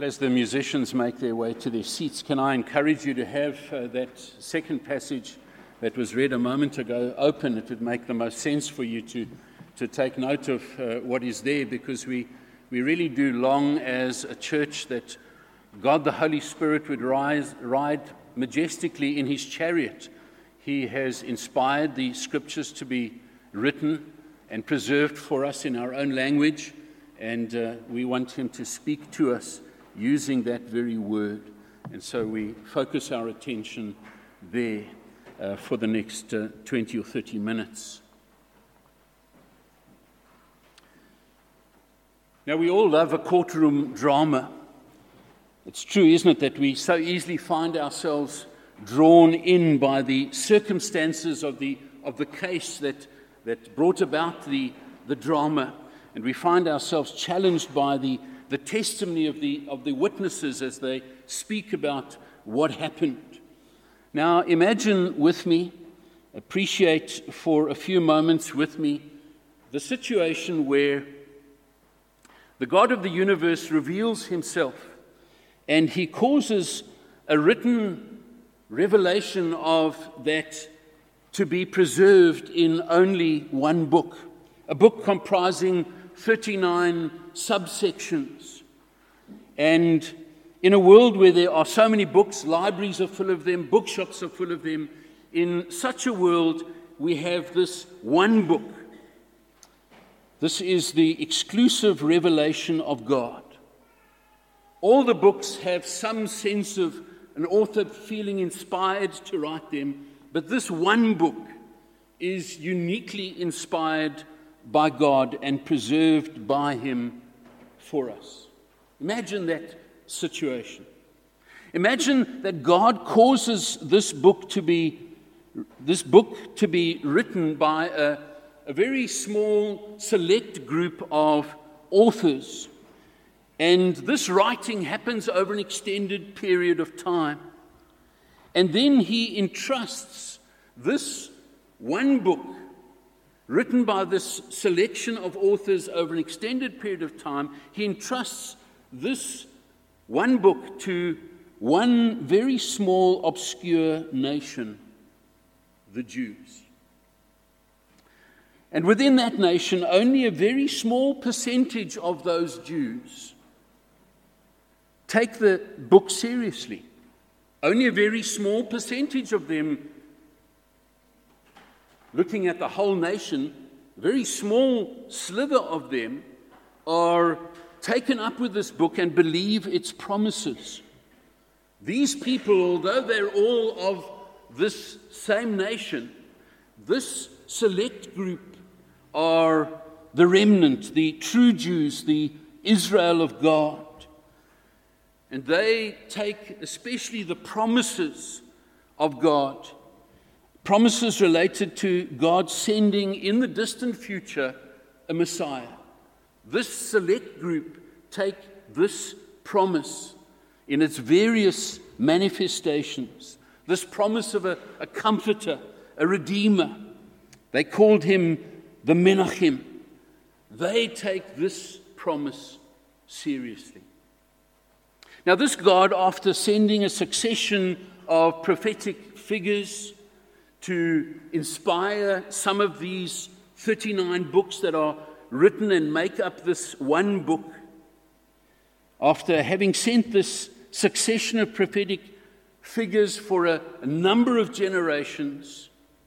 As the musicians make their way to their seats, can I encourage you to have that second passage that was read a moment ago open? It would make the most sense for you to take note of what is there, because we really do long as a church that God the Holy Spirit would ride majestically in his chariot. He has inspired the scriptures to be written and preserved for us in our own language, and we want him to speak to us using that very word. And so we focus our attention there for the next 20 or 30 minutes. Now, we all love a courtroom drama. It's true, isn't it, that we so easily find ourselves drawn in by the circumstances of the case that brought about the drama, and we find ourselves challenged by the testimony of the witnesses as they speak about what happened. Now, imagine with me, appreciate for a few moments with me, the situation where the God of the universe reveals himself, and he causes a written revelation of that to be preserved in only one book, a book comprising 39 subsections. And in a world where there are so many books, libraries are full of them, bookshops are full of them, in such a world we have this one book. This is the exclusive revelation of God. All the books have some sense of an author feeling inspired to write them, but this one book is uniquely inspired by God and preserved by him for us. Imagine that situation. Imagine that God causes this book to be written by a very small, select group of authors. And this writing happens over an extended period of time. And then he entrusts this one book, written by this selection of authors over an extended period of time, he entrusts this one book to one very small, obscure nation, the Jews. And within that nation, only a very small percentage of those Jews take the book seriously. Only a very small percentage of them, looking at the whole nation, a very small sliver of them are taken up with this book and believe its promises. These people, although they're all of this same nation, this select group are the remnant, the true Jews, the Israel of God. And they take especially the promises of God, promises related to God sending in the distant future a Messiah. This select group take this promise in its various manifestations, this promise of a comforter, a redeemer. They called him the Menachem. They take this promise seriously. Now, this God, after sending a succession of prophetic figures to inspire some of these 39 books that are written and make up this one book, after having sent this succession of prophetic figures for a number of generations,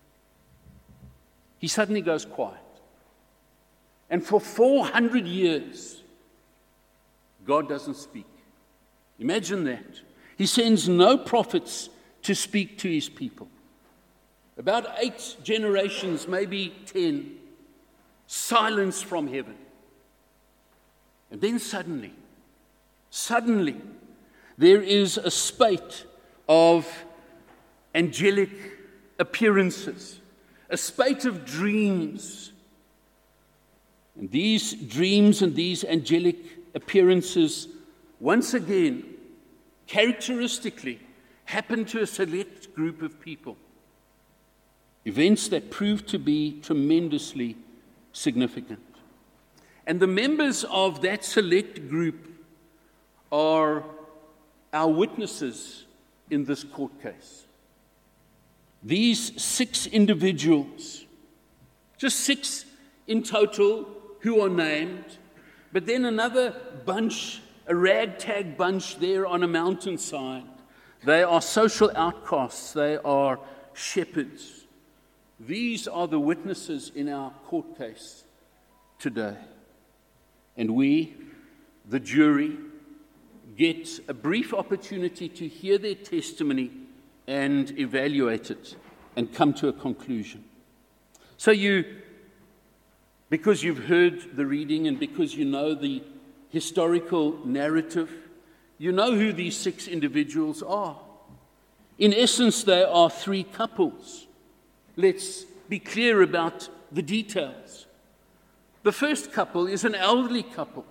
he suddenly goes quiet. And for 400 years, God doesn't speak. Imagine that. He sends no prophets to speak to his people. About 8 generations, maybe 10, silence from heaven. And then suddenly, there is a spate of angelic appearances, a spate of dreams. And these dreams and these angelic appearances, once again, characteristically, happen to a select group of people. Events that prove to be tremendously significant. And the members of that select group are our witnesses in this court case. These 6 individuals, just 6 in total who are named, but then another bunch, a ragtag bunch there on a mountainside. They are social outcasts. They are shepherds. These are the witnesses in our court case today. And we, the jury, get a brief opportunity to hear their testimony and evaluate it and come to a conclusion. So because you've heard the reading and because you know the historical narrative, you know who these 6 individuals are. In essence, they are 3 couples. Let's be clear about the details. The first couple is an elderly couple.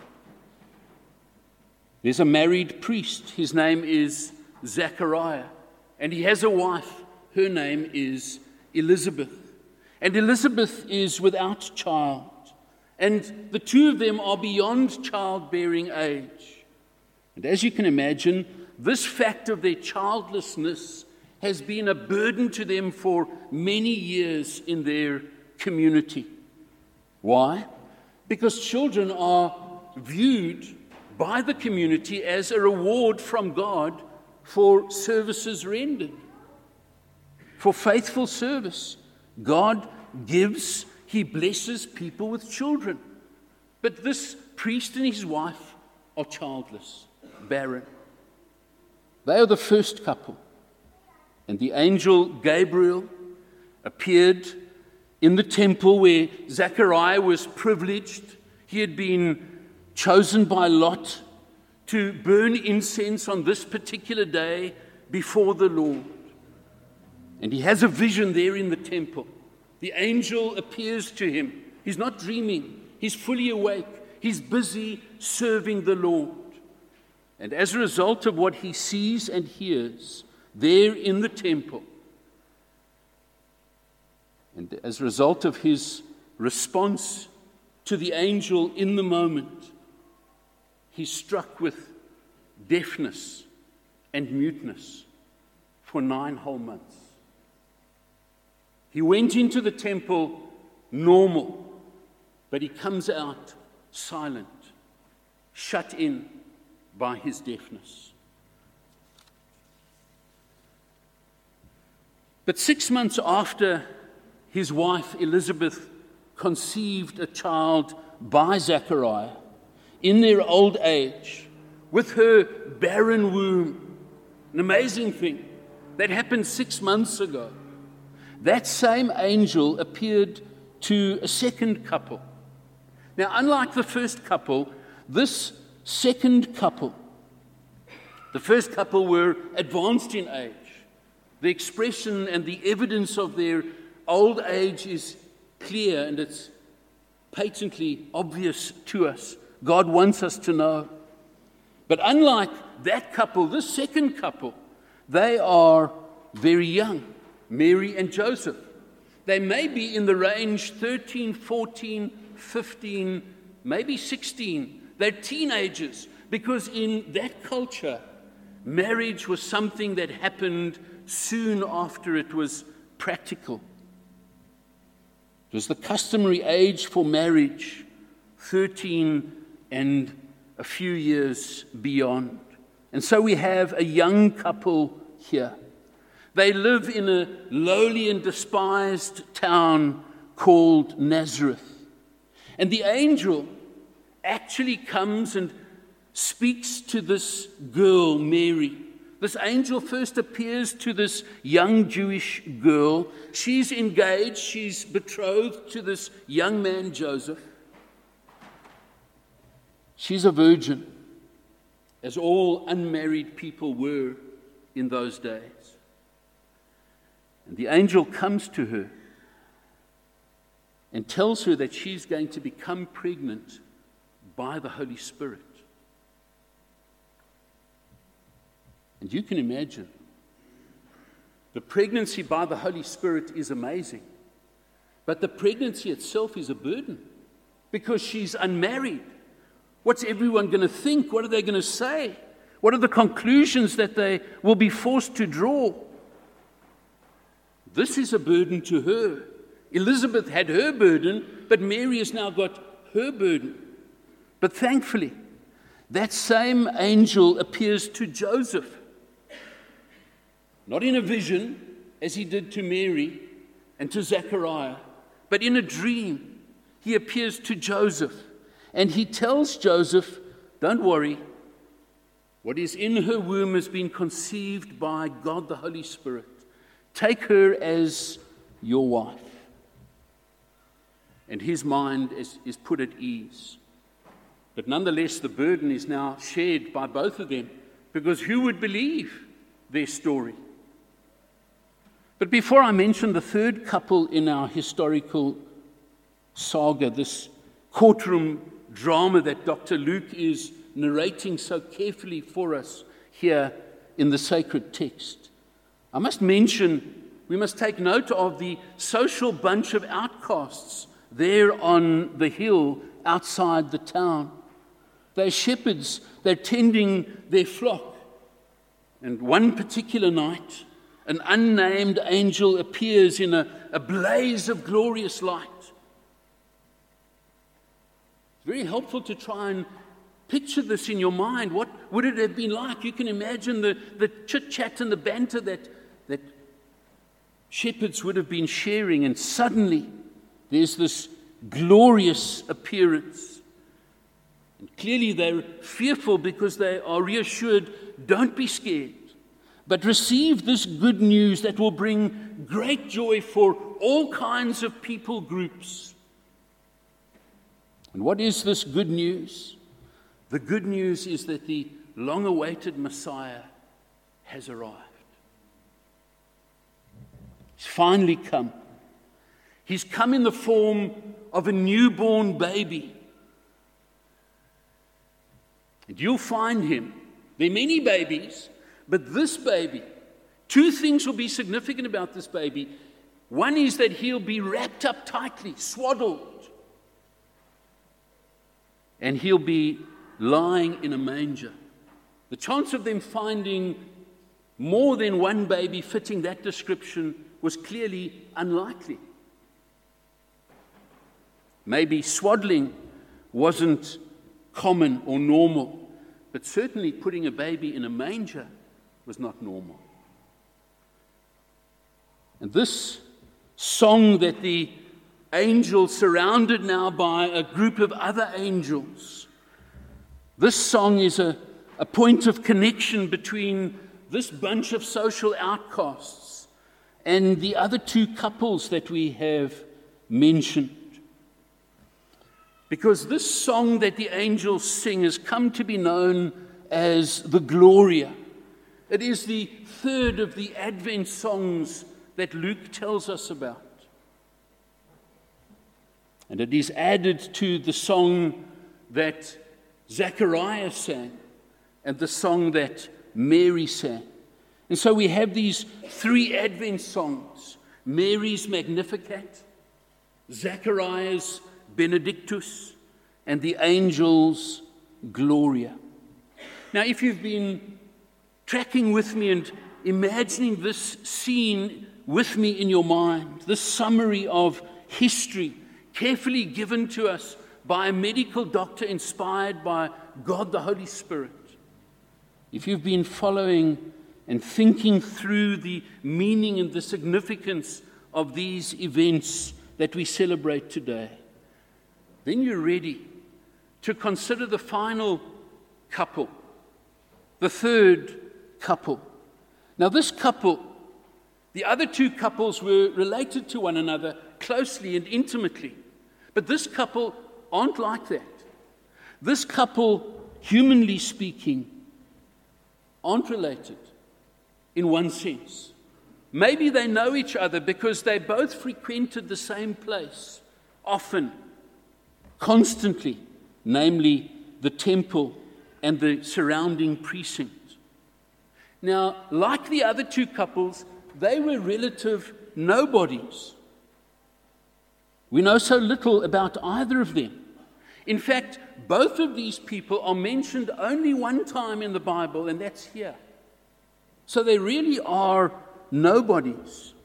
There's a married priest. His name is Zechariah. And he has a wife. Her name is Elizabeth. And Elizabeth is without child. And the 2 of them are beyond childbearing age. And as you can imagine, this fact of their childlessness has been a burden to them for many years in their community. Why? Because children are viewed by the community as a reward from God for services rendered, for faithful service. God gives, He blesses people with children. But this priest and his wife are childless, barren. They are the first couple. And the angel Gabriel appeared in the temple where Zechariah was privileged. He had been chosen by Lot to burn incense on this particular day before the Lord. And he has a vision there in the temple. The angel appears to him. He's not dreaming. He's fully awake. He's busy serving the Lord. And as a result of what he sees and hears there in the temple, and as a result of his response to the angel in the moment, he's struck with deafness and muteness for 9 whole months. He went into the temple normal, but he comes out silent, shut in by his deafness. But 6 months after his wife Elizabeth conceived a child by Zechariah, in their old age, with her barren womb, an amazing thing that happened 6 months ago, that same angel appeared to a second couple. Now, unlike the first couple, this second couple, the first couple were advanced in age. The expression and the evidence of their old age is clear and it's patently obvious to us. God wants us to know. But unlike that couple, this second couple, they are very young, Mary and Joseph. They may be in the range 13, 14, 15, maybe 16. They're teenagers because in that culture, marriage was something that happened soon after it was practical. It was the customary age for marriage, 13 and a few years beyond. And so we have a young couple here. They live in a lowly and despised town called Nazareth. And the angel actually comes and speaks to this girl, Mary. This angel first appears to this young Jewish girl. She's engaged, she's betrothed to this young man, Joseph. She's a virgin, as all unmarried people were in those days. And the angel comes to her and tells her that she's going to become pregnant by the Holy Spirit. And you can imagine, the pregnancy by the Holy Spirit is amazing. But the pregnancy itself is a burden because she's unmarried. What's everyone going to think? What are they going to say? What are the conclusions that they will be forced to draw? This is a burden to her. Elizabeth had her burden, but Mary has now got her burden. But thankfully, that same angel appears to Joseph. Not in a vision, as he did to Mary and to Zechariah, but in a dream. He appears to Joseph, and he tells Joseph, don't worry, what is in her womb has been conceived by God the Holy Spirit. Take her as your wife. And his mind is put at ease. But nonetheless, the burden is now shared by both of them, because who would believe their story? But before I mention the third couple in our historical saga, this courtroom drama that Dr. Luke is narrating so carefully for us here in the sacred text, I must mention, we must take note of the social bunch of outcasts there on the hill outside the town. They're shepherds, they're tending their flock. And one particular night, an unnamed angel appears in a blaze of glorious light. It's very helpful to try and picture this in your mind. What would it have been like? You can imagine the chit-chat and the banter that shepherds would have been sharing, and suddenly there's this glorious appearance. And clearly they're fearful because they are reassured, don't be scared, but receive this good news that will bring great joy for all kinds of people groups. And what is this good news? The good news is that the long-awaited Messiah has arrived. He's finally come. He's come in the form of a newborn baby. And you'll find him. There are many babies, but this baby, two things will be significant about this baby. One is that he'll be wrapped up tightly, swaddled. And he'll be lying in a manger. The chance of them finding more than one baby fitting that description was clearly unlikely. Maybe swaddling wasn't common or normal, but certainly putting a baby in a manger was not normal. And this song that the angel, surrounded now by a group of other angels, this song is a point of connection between this bunch of social outcasts and the other two couples that we have mentioned. Because this song that the angels sing has come to be known as the Gloria. It is the third of the Advent songs that Luke tells us about. And it is added to the song that Zechariah sang and the song that Mary sang. And so we have these three Advent songs: Mary's Magnificat, Zechariah's Benedictus, and the angel's Gloria. Now, if you've been tracking with me and imagining this scene with me in your mind, this summary of history carefully given to us by a medical doctor inspired by God the Holy Spirit, if you've been following and thinking through the meaning and the significance of these events that we celebrate today, then you're ready to consider the final couple, the third couple. Now, this couple, the other two couples were related to one another closely and intimately, but this couple aren't like that. This couple, humanly speaking, aren't related in one sense. Maybe they know each other because they both frequented the same place, often, constantly, namely the temple and the surrounding precinct. Now, like the other two couples, they were relative nobodies. We know so little about either of them. In fact, both of these people are mentioned only one time in the Bible, and that's here. So they really are nobodies.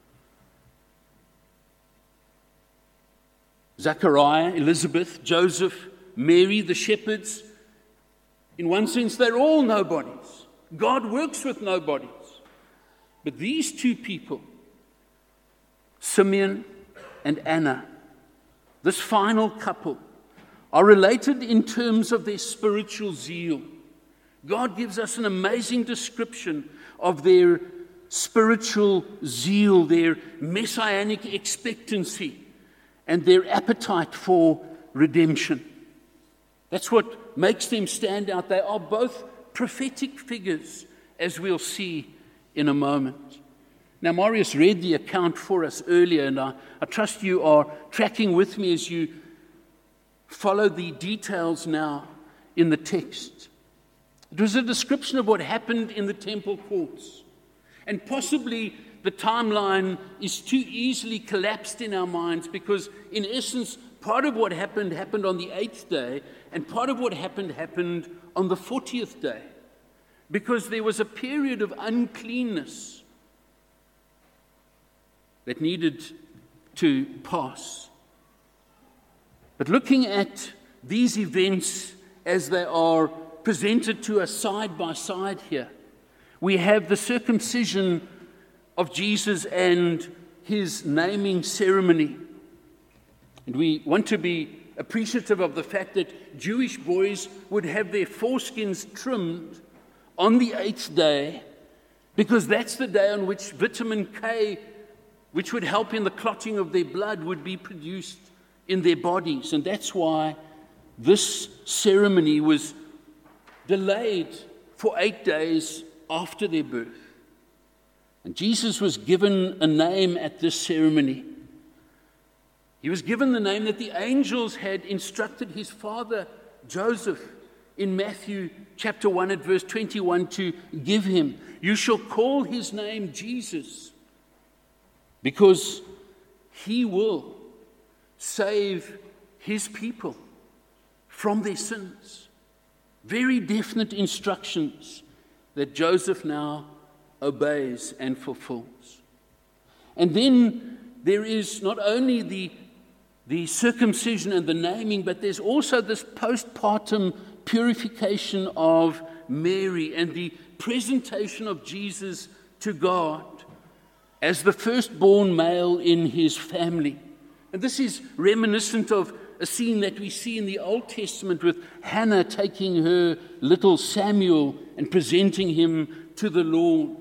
Zechariah, Elizabeth, Joseph, Mary, the shepherds, in one sense, they're all nobodies. God works with nobodies. But these two people, Simeon and Anna, this final couple, are related in terms of their spiritual zeal. God gives us an amazing description of their spiritual zeal, their messianic expectancy, and their appetite for redemption. That's what makes them stand out. They are both prophetic figures, as we'll see in a moment. Now, Marius read the account for us earlier, and I trust you are tracking with me as you follow the details now in the text. It was a description of what happened in the temple courts. And possibly the timeline is too easily collapsed in our minds because, in essence, part of what happened on the 8th day, and part of what happened on the 40th day. Because there was a period of uncleanness that needed to pass. But looking at these events as they are presented to us side by side here, we have the circumcision of Jesus and his naming ceremony. And we want to be appreciative of the fact that Jewish boys would have their foreskins trimmed on the 8th day, because that's the day on which vitamin K, which would help in the clotting of their blood, would be produced in their bodies. And that's why this ceremony was delayed for 8 days after their birth. And Jesus was given a name at this ceremony. He was given the name that the angels had instructed his father, Joseph, in Matthew chapter 1 at verse 21 to give him. You shall call his name Jesus, because he will save his people from their sins. Very definite instructions that Joseph now obeys and fulfills. And then there is not only the circumcision and the naming, but there's also this postpartum purification of Mary and the presentation of Jesus to God as the firstborn male in his family. And this is reminiscent of a scene that we see in the Old Testament with Hannah taking her little Samuel and presenting him to the Lord.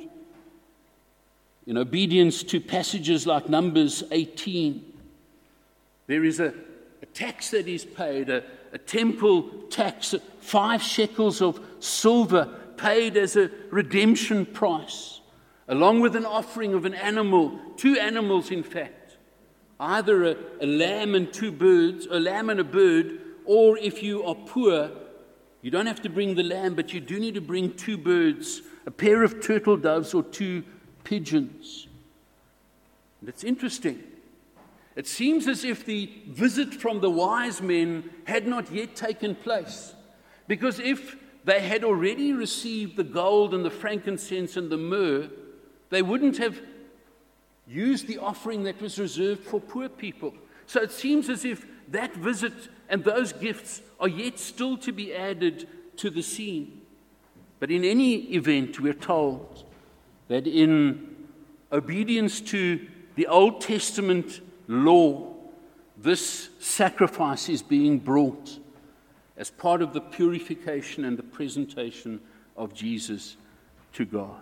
In obedience to passages like Numbers 18, there is a tax that is paid, a temple tax, 5 shekels of silver paid as a redemption price, along with an offering of an animal, 2 animals in fact, either a lamb and 2 birds, a lamb and a bird, or if you are poor, you don't have to bring the lamb, but you do need to bring 2 birds, a pair of turtle doves or 2 pigeons. And it's interesting. It seems as if the visit from the wise men had not yet taken place, because if they had already received the gold and the frankincense and the myrrh, they wouldn't have used the offering that was reserved for poor people. So it seems as if that visit and those gifts are yet still to be added to the scene. But in any event, we're told that in obedience to the Old Testament law, this sacrifice is being brought as part of the purification and the presentation of Jesus to God.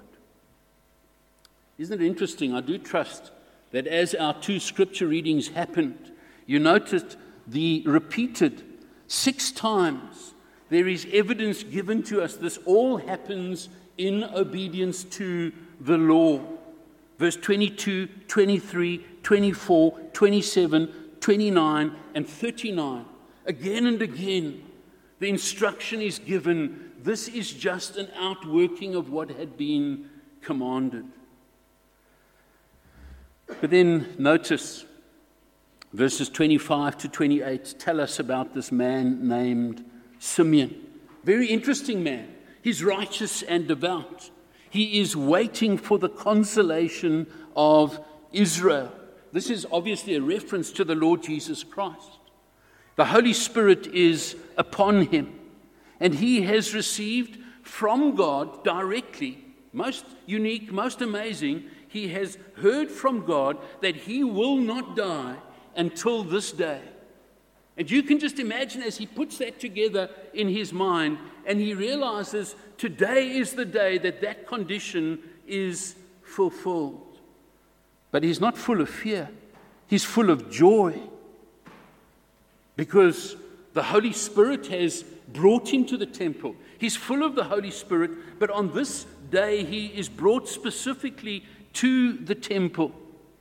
Isn't it interesting? I do trust that as our 2 scripture readings happened, you noticed the repeated 6 times there is evidence given to us. This all happens in obedience to the law. Verse 22, 23, 24, 27, 29, and 39. Again and again, the instruction is given. This is just an outworking of what had been commanded. But then notice Verses 25 to 28 tell us about this man named Simeon. Very interesting man. He's righteous and devout. He is waiting for the consolation of Israel. This is obviously a reference to the Lord Jesus Christ. The Holy Spirit is upon him, and he has received from God directly, most unique, most amazing, he has heard from God that he will not die until this day. And you can just imagine as he puts that together in his mind, and he realizes today is the day that that condition is fulfilled. But he's not full of fear. He's full of joy, because the Holy Spirit has brought him to the temple. He's full of the Holy Spirit, but on this day he is brought specifically to the temple.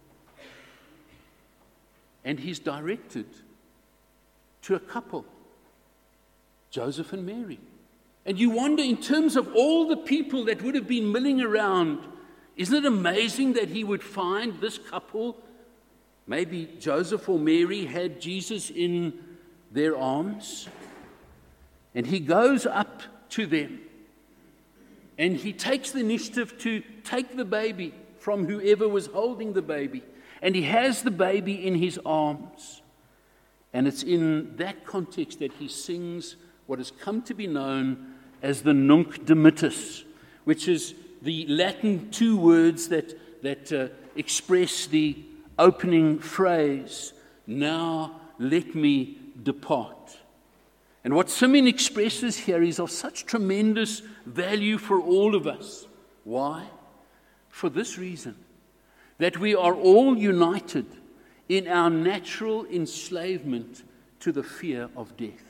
And he's directed to a couple, Joseph and Mary. And you wonder, in terms of all the people that would have been milling around, isn't it amazing that he would find this couple? Maybe Joseph or Mary had Jesus in their arms. And he goes up to them. And he takes the initiative to take the baby from whoever was holding the baby. And he has the baby in his arms. And it's in that context that he sings what has come to be known as the Nunc Dimittis, which is the Latin two words that express the opening phrase, "Now let me depart." And what Simeon expresses here is of such tremendous value for all of us. Why? For this reason, that we are all united in our natural enslavement to the fear of death.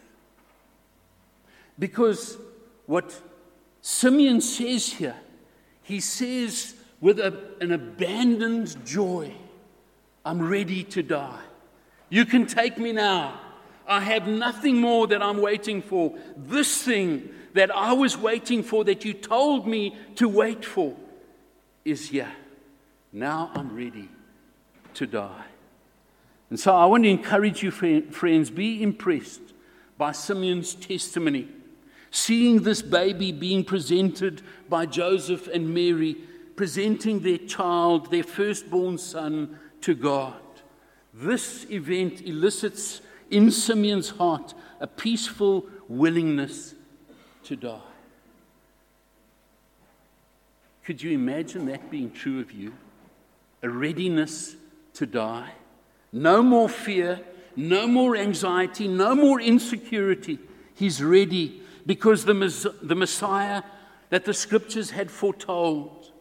Because what Simeon says here, he says with an abandoned joy, I'm ready to die. You can take me now. I have nothing more that I'm waiting for. This thing that I was waiting for, that you told me to wait for, is here. Now I'm ready to die. And so I want to encourage you, friends, be impressed by Simeon's testimony. Seeing this baby being presented by Joseph and Mary, presenting their child, their firstborn son, to God. This event elicits in Simeon's heart a peaceful willingness to die. Could you imagine that being true of you? A readiness to die. No more fear, no more anxiety, no more insecurity. He's ready because the Messiah that the Scriptures had foretold.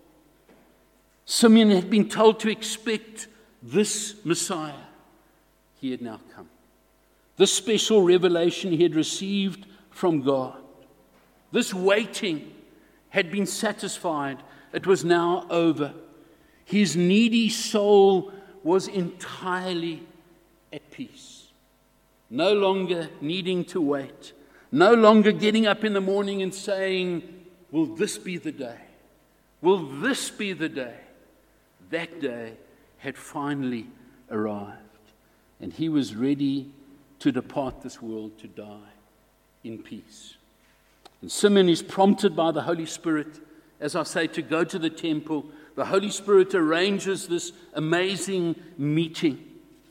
Simeon had been told to expect this Messiah. He had now come. This special revelation he had received from God. This waiting had been satisfied. It was now over. His needy soul was entirely at peace. No longer needing to wait. No longer getting up in the morning and saying, will this be the day? Will this be the day? That day had finally arrived. And he was ready to depart this world to die in peace. And Simeon is prompted by the Holy Spirit, as I say, to go to the temple. The Holy Spirit arranges this amazing meeting.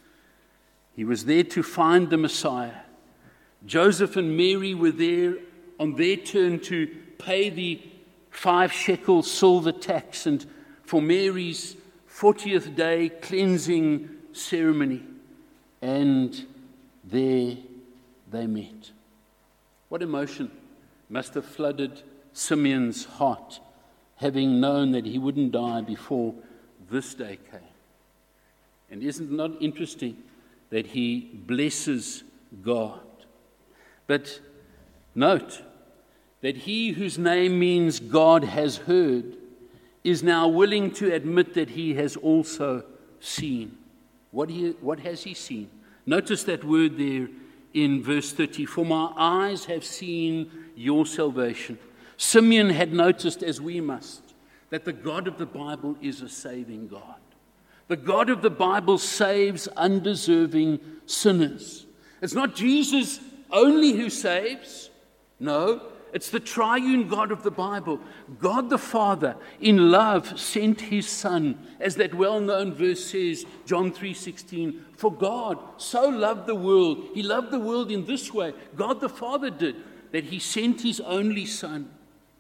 He was there to find the Messiah. Joseph and Mary were there on their turn to pay the 5 shekel silver tax, and for Mary's 40th day cleansing ceremony. And there they met. What emotion must have flooded Simeon's heart, having known that he wouldn't die before this day came. And isn't it not interesting that he blesses God? But note that he whose name means God has heard is now willing to admit that he has also seen. What has he seen? Notice that word there in verse 30. For my eyes have seen your salvation. Simeon had noticed, as we must, that the God of the Bible is a saving God. The God of the Bible saves undeserving sinners. It's not Jesus only who saves. No, it's the triune God of the Bible. God the Father, in love, sent his Son, as that well-known verse says, John 3:16, for God so loved the world. He loved the world in this way. God the Father did, that he sent his only Son.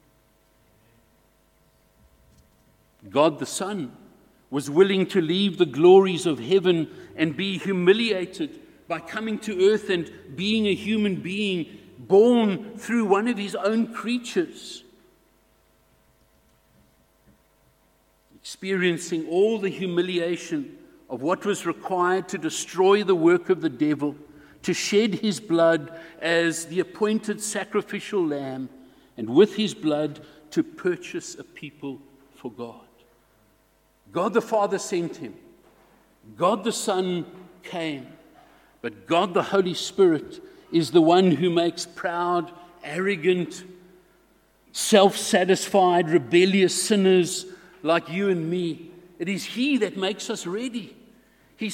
God the Son was willing to leave the glories of heaven and be humiliated by coming to earth and being a human being born through one of his own creatures, experiencing all the humiliation of what was required to destroy the work of the devil, to shed his blood as the appointed sacrificial lamb, and with his blood to purchase a people for God. God the Father sent him. God the Son came. But God the Holy Spirit is the one who makes proud, arrogant, self-satisfied, rebellious sinners like you and me. It is he that makes us ready. He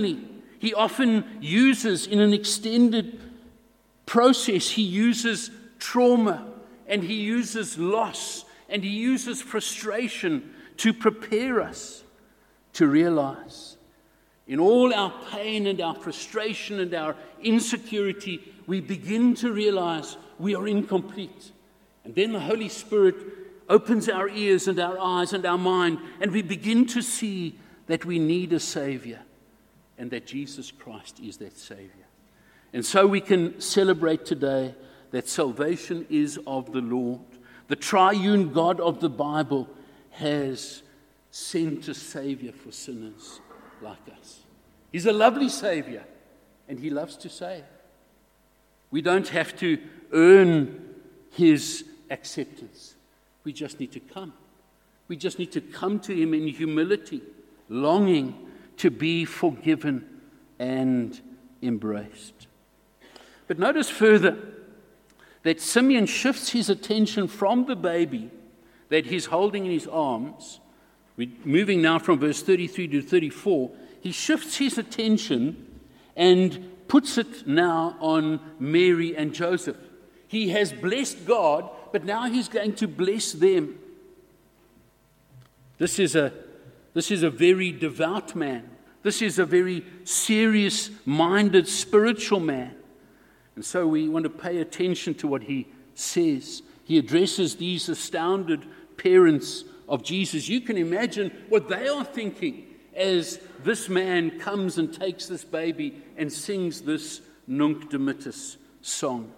often uses, in an extended process, he uses trauma, and he uses loss, and he uses frustration to prepare us to realize in all our pain and our frustration and our insecurity, we begin to realize we are incomplete. And then the Holy Spirit opens our ears and our eyes and our mind, and we begin to see that we need a Savior, and that Jesus Christ is that Savior. And so we can celebrate today that salvation is of the Lord. The triune God of the Bible has sent a Savior for sinners like us. He's a lovely Savior, and he loves to save. We don't have to earn his acceptance. We just need to come. We just need to come to him in humility, longing to be forgiven and embraced. But notice further that Simeon shifts his attention from the baby that he's holding in his arms. We're moving now from verse 33 to 34. He shifts his attention and puts it now on Mary and Joseph. He has blessed God, but now he's going to bless them. This is a very devout man. This is a very serious-minded spiritual man. And so we want to pay attention to what he says. He addresses these astounded parents of Jesus. You can imagine what they are thinking as this man comes and takes this baby and sings this Nunc Dimittis song.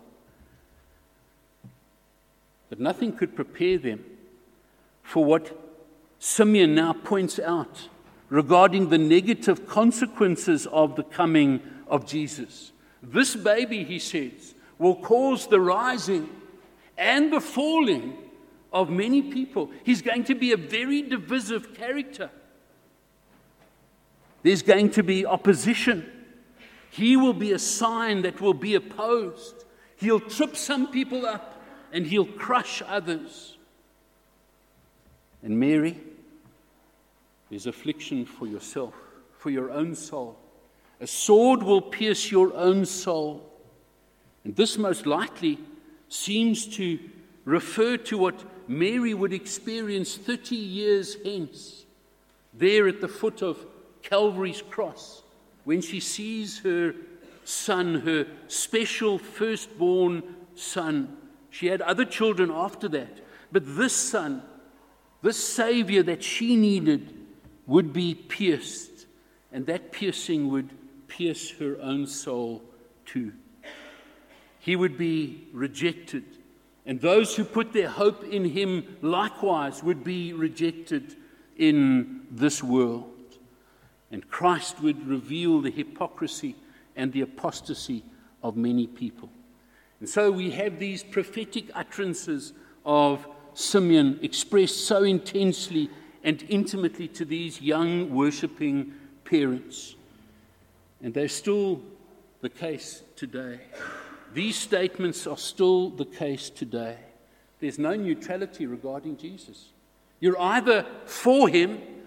But nothing could prepare them for what Simeon now points out regarding the negative consequences of the coming of Jesus. This baby, he says, will cause the rising and the falling of many people. He's going to be a very divisive character. There's going to be opposition. He will be a sign that will be opposed. He'll trip some people up and he'll crush others. And Mary, there's affliction for yourself, for your own soul. A sword will pierce your own soul. And this most likely seems to refer to what Mary would experience 30 years hence, there at the foot of Calvary's cross, when she sees her son, her special firstborn son. She had other children after that, but this son, this Savior that she needed, would be pierced, and that piercing would pierce her own soul too. He would be rejected, and those who put their hope in him likewise would be rejected in this world. And Christ would reveal the hypocrisy and the apostasy of many people. And so we have these prophetic utterances of Simeon expressed so intensely and intimately to these young worshipping parents. And they're still the case today. These statements are still the case today. There's no neutrality regarding Jesus. You're either for him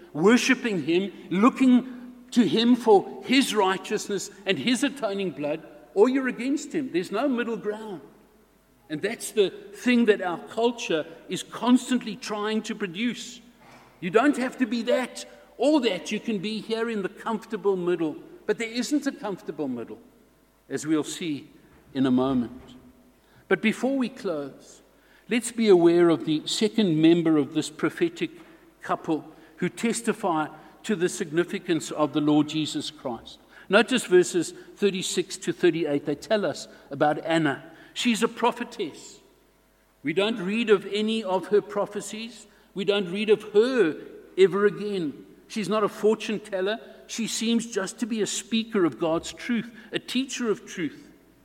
worshipping him, looking to him for his righteousness and his atoning blood, or you're against him. There's no middle ground. And that's the thing that our culture is constantly trying to produce. You don't have to be that or that. You can be here in the comfortable middle. But there isn't a comfortable middle, as we'll see in a moment. But before we close, let's be aware of the second member of this prophetic couple who testify to the significance of the Lord Jesus Christ. Notice verses 36 to 38. They tell us about Anna. She's a prophetess. We don't read of any of her prophecies. We don't read of her ever again. She's not a fortune teller. She seems just to be a speaker of God's truth, a teacher of truth.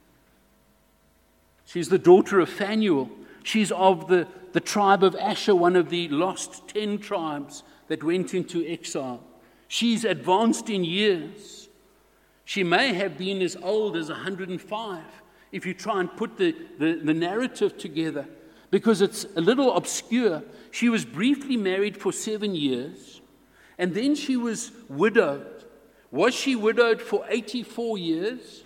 She's the daughter of Phanuel. She's of the tribe of Asher, one of the lost 10 tribes that went into exile. She's advanced in years. She may have been as old as 105 if you try and put the narrative together, because it's a little obscure. She was briefly married for 7 years, and then she was widowed. Was she widowed for 84 years?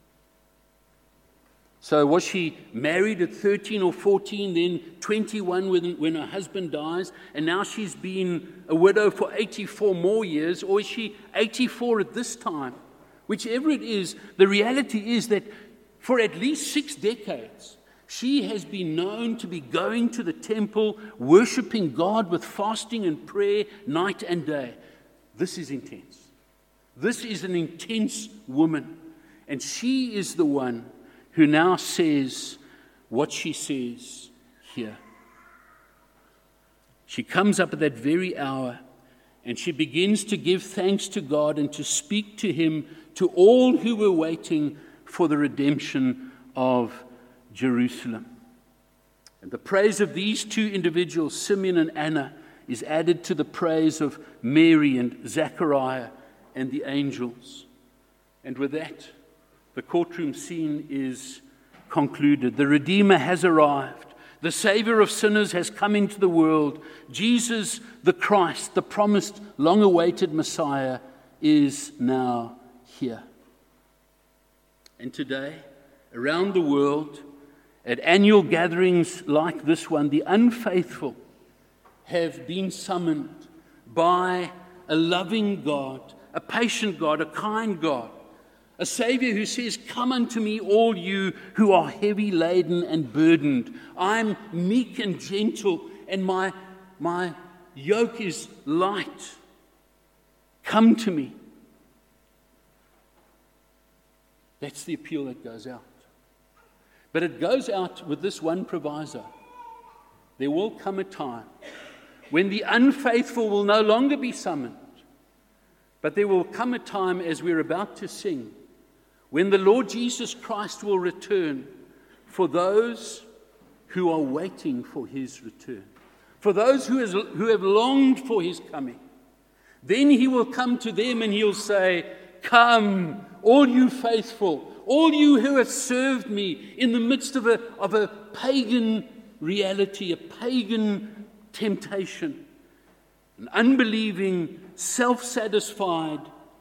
So was she married at 13 or 14, then 21 when her husband dies, and now she's been a widow for 84 more years, or is she 84 at this time? Whichever it is, the reality is that for at least 6 decades, she has been known to be going to the temple, worshiping God with fasting and prayer night and day. This is intense. This is an intense woman, and she is the one who now says what she says here. She comes up at that very hour, and she begins to give thanks to God and to speak to him, to all who were waiting for the redemption of Jerusalem. And the praise of these two individuals, Simeon and Anna, is added to the praise of Mary and Zechariah and the angels. And with that, the courtroom scene is concluded. The Redeemer has arrived. The Savior of sinners has come into the world. Jesus, the Christ, the promised, long-awaited Messiah, is now here. And today, around the world, at annual gatherings like this one, the unfaithful have been summoned by a loving God, a patient God, a kind God, a Savior who says, "Come unto me, all you who are heavy laden and burdened. I'm meek and gentle, and my yoke is light. Come to me." That's the appeal that goes out. But it goes out with this one proviso. There will come a time when the unfaithful will no longer be summoned, but there will come a time, as we're about to sing, when the Lord Jesus Christ will return for those who are waiting for his return, for those who have longed for his coming. Then he will come to them and he'll say, "Come, all you faithful, all you who have served me in the midst of a pagan reality, a pagan temptation, an unbelieving, self-satisfied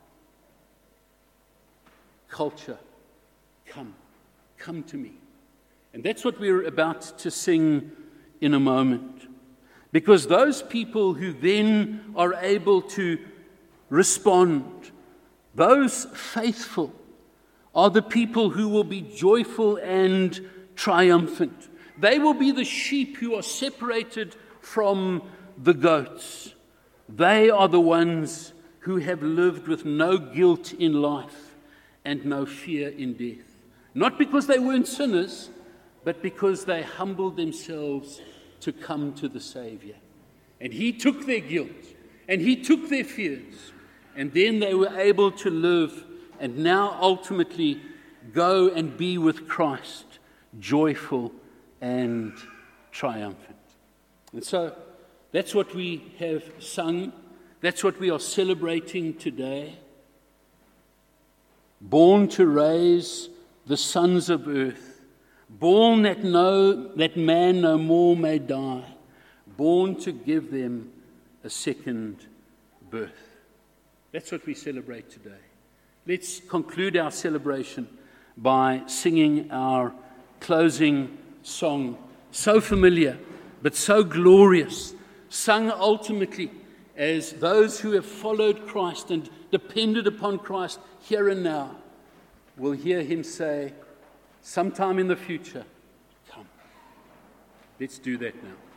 culture. Come to me." And that's what we're about to sing in a moment. Because those people who then are able to respond, those faithful, are the people who will be joyful and triumphant. They will be the sheep who are separated from the goats. They are the ones who have lived with no guilt in life and no fear in death. Not because they weren't sinners, but because they humbled themselves to come to the Savior. And he took their guilt, and he took their fears, and then they were able to live and now ultimately go and be with Christ, joyful and triumphant. And so that's what we have sung. That's what we are celebrating today. Born to raise the sons of earth, born that man no more may die, born to give them a second birth. That's what we celebrate today. Let's conclude our celebration by singing our closing song, so familiar, but so glorious, sung ultimately as those who have followed Christ and depended upon Christ here and now will hear him say, sometime in the future, come. Let's do that now.